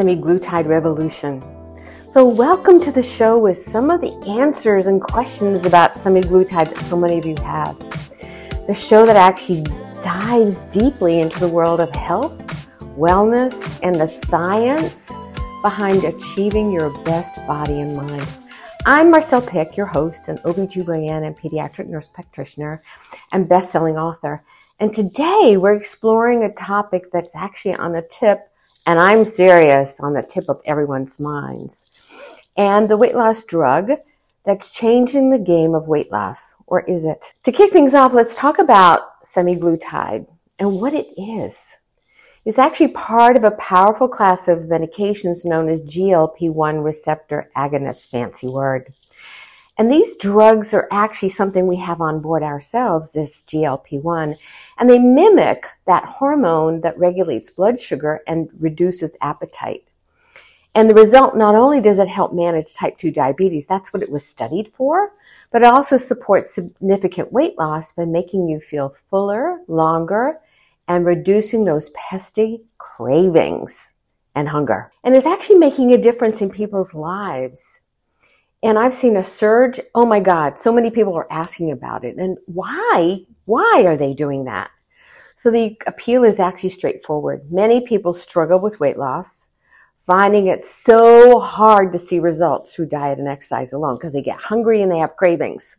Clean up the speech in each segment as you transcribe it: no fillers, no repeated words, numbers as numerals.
semaglutide revolution. So welcome to the show with some of the answers and questions about semaglutide that so many of you have. The show that actually dives deeply into the world of health, wellness, and the science behind achieving your best body and mind. I'm Marcelle Pick, your host, an OBGYN and pediatric nurse practitioner and best-selling author. And today we're exploring a topic that's actually on the tip, and I'm serious, on the tip of everyone's minds. And the weight loss drug that's changing the game of weight loss, or is it? To kick things off, let's talk about semaglutide and what it is. It's actually part of a powerful class of medications known as GLP-1 receptor agonists, fancy word. And these drugs are actually something we have on board ourselves, this GLP-1, and they mimic that hormone that regulates blood sugar and reduces appetite. And the result, not only does it help manage type 2 diabetes, that's what it was studied for, but it also supports significant weight loss by making you feel fuller, longer, and reducing those pesky cravings and hunger. And it's actually making a difference in people's lives. And I've seen a surge. Oh my God, so many people are asking about it. And why? Why are they doing that? So the appeal is actually straightforward. Many people struggle with weight loss, finding it so hard to see results through diet and exercise alone because they get hungry and they have cravings.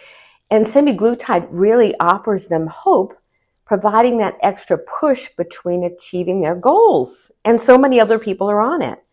And semaglutide really offers them hope, providing that extra push between achieving their goals. And so many other people are on it.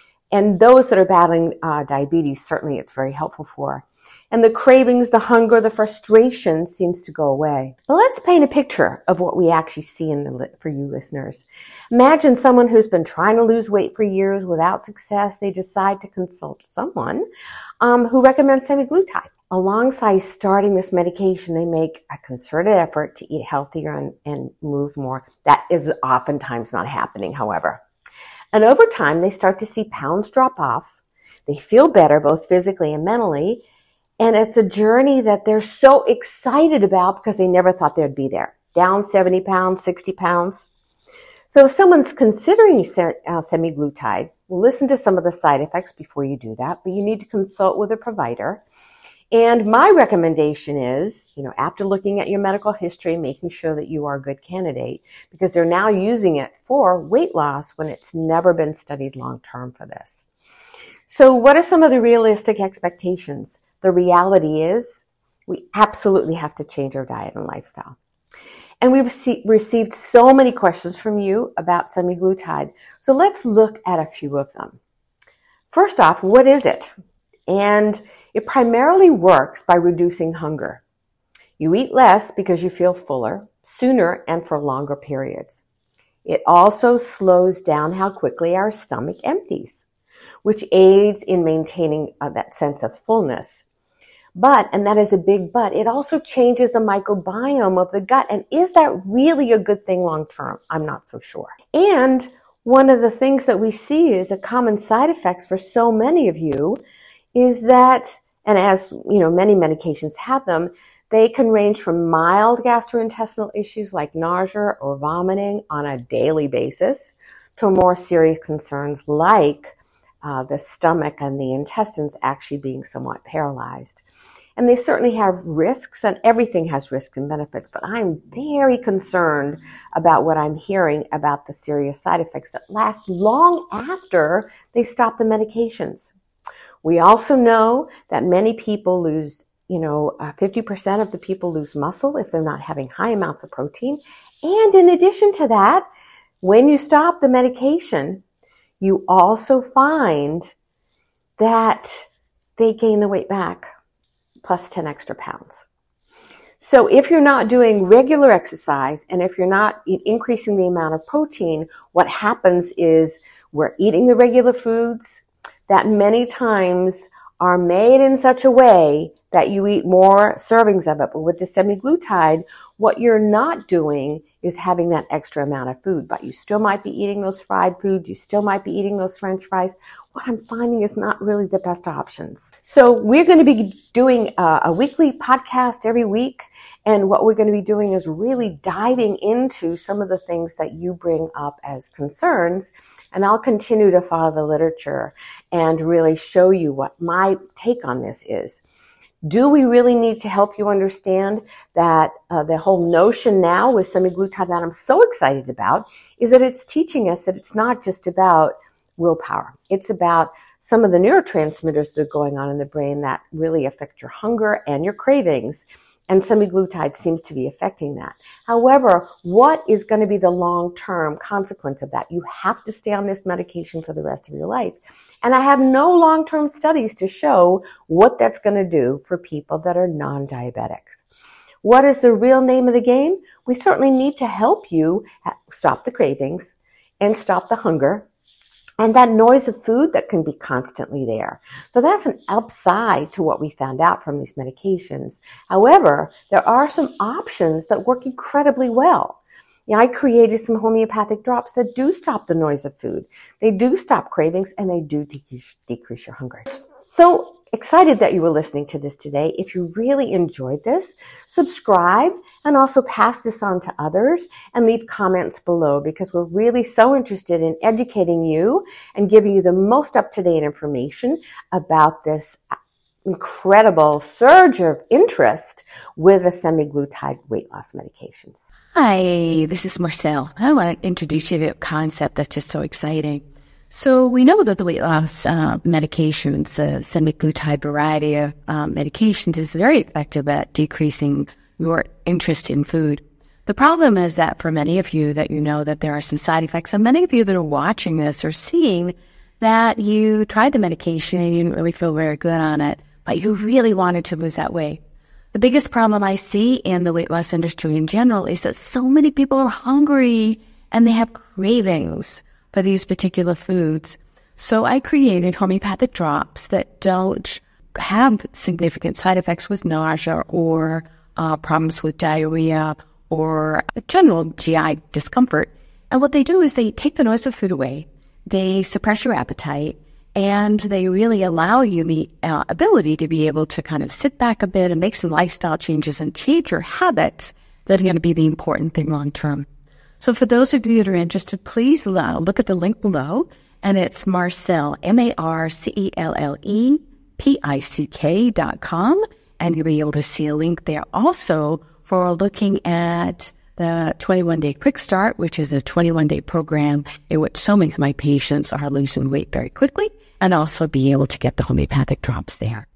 And those that are battling diabetes, certainly it's very helpful for. And the cravings, the hunger, the frustration seems to go away. But let's paint a picture of what we actually see for you listeners. Imagine someone who's been trying to lose weight for years without success. They decide to consult someone who recommends semaglutide. Alongside starting this medication, they make a concerted effort to eat healthier and move more. That is oftentimes not happening, however. And over time, they start to see pounds drop off. They feel better, both physically and mentally. And it's a journey that they're so excited about because they never thought they'd be there. Down 70 pounds, 60 pounds. So if someone's considering semaglutide, listen to some of the side effects before you do that. But you need to consult with a provider. And my recommendation is, after looking at your medical history, making sure that you are a good candidate, because they're now using it for weight loss when it's never been studied long-term for this. So what are some of the realistic expectations? The reality is we absolutely have to change our diet and lifestyle. And we've received so many questions from you about semaglutide. So let's look at a few of them. First off, what is it? And it primarily works by reducing hunger. You eat less because you feel fuller, sooner, and for longer periods. It also slows down how quickly our stomach empties, which aids in maintaining that sense of fullness. But, and that is a big but, it also changes the microbiome of the gut. And is that really a good thing long term? I'm not so sure. And one of the things that we see is a common side effects for so many of you is that, and as many medications have them, they can range from mild gastrointestinal issues like nausea or vomiting on a daily basis to more serious concerns like the stomach and the intestines actually being somewhat paralyzed. And they certainly have risks, and everything has risks and benefits, but I'm very concerned about what I'm hearing about the serious side effects that last long after they stop the medications. We also know that many people lose, 50% of the people lose muscle if they're not having high amounts of protein. And in addition to that, when you stop the medication, you also find that they gain the weight back, plus 10 extra pounds. So if you're not doing regular exercise and if you're not increasing the amount of protein, what happens is we're eating the regular foods that many times are made in such a way that you eat more servings of it. But with the semaglutide, What you're not doing is having that extra amount of food, but you still might be eating those fried foods. You still might be eating those French fries. What I'm finding is not really the best options. So we're going to be doing a weekly podcast every week. And what we're going to be doing is really diving into some of the things that you bring up as concerns. And I'll continue to follow the literature and really show you what my take on this is. Do we really need to help you understand that the whole notion now with semaglutide that I'm so excited about is that it's teaching us that it's not just about willpower. It's about some of the neurotransmitters that are going on in the brain that really affect your hunger and your cravings. And semaglutide seems to be affecting that. However, what is going to be the long-term consequence of that? You have to stay on this medication for the rest of your life. And I have no long-term studies to show what that's going to do for people that are non-diabetics. What is the real name of the game? We certainly need to help you stop the cravings and stop the hunger and that noise of food that can be constantly there. So that's an upside to what we found out from these medications. However, there are some options that work incredibly well. I created some homeopathic drops that do stop the noise of food. They do stop cravings and they do decrease your hunger. So excited that you were listening to this today. If you really enjoyed this, subscribe and also pass this on to others and leave comments below because we're really so interested in educating you and giving you the most up-to-date information about this incredible surge of interest with the semaglutide weight loss medications. Hi, this is Marcel. I want to introduce you to a concept that's just so exciting. So we know that the weight loss medications, the semaglutide variety of medications is very effective at decreasing your interest in food. The problem is that for many of you that you know that there are some side effects, and many of you that are watching this are seeing that you tried the medication and you didn't really feel very good on it, but you really wanted to lose that weight. The biggest problem I see in the weight loss industry in general is that so many people are hungry and they have cravings for these particular foods. So I created homeopathic drops that don't have significant side effects with nausea or problems with diarrhea or general GI discomfort. And what they do is they take the noise of food away, they suppress your appetite, and they really allow you the ability to be able to kind of sit back a bit and make some lifestyle changes and change your habits that are going to be the important thing long term. So for those of you that are interested, please look at the link below, and it's Marcelle, MarcellePick.com, and you'll be able to see a link there also for looking at the 21-day quick start, which is a 21-day program in which so many of my patients are losing weight very quickly, and also be able to get the homeopathic drops there.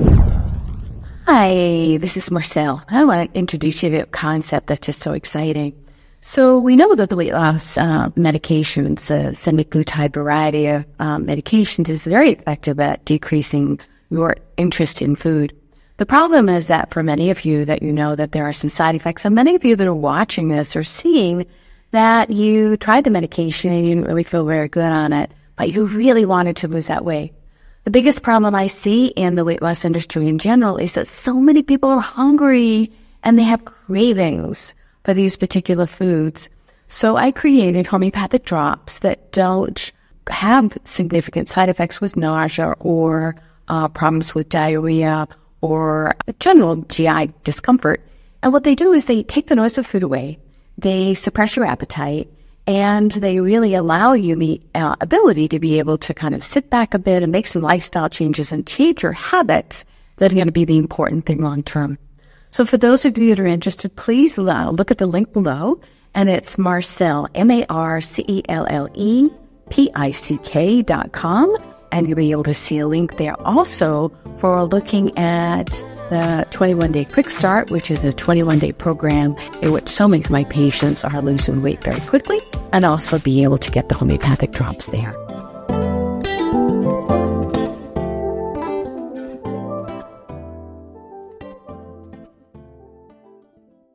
Hi, this is Marcelle. I want to introduce you to a concept that's just so exciting. So we know that the weight loss medications, the semaglutide variety of medications is very effective at decreasing your interest in food. The problem is that for many of you that you know that there are some side effects, and many of you that are watching this are seeing that you tried the medication and you didn't really feel very good on it, but you really wanted to lose that weight. The biggest problem I see in the weight loss industry in general is that so many people are hungry and they have cravings for these particular foods. So I created homeopathic drops that don't have significant side effects with nausea or problems with diarrhea or general GI discomfort. And what they do is they take the noise of food away, they suppress your appetite, and they really allow you the ability to be able to kind of sit back a bit and make some lifestyle changes and change your habits that are going to be the important thing long term. So for those of you that are interested, please look at the link below, and it's Marcelle, MarcellePick.com, and you'll be able to see a link there also for looking at the 21-day quick start, which is a 21-day program in which so many of my patients are losing weight very quickly, and also be able to get the homeopathic drops there.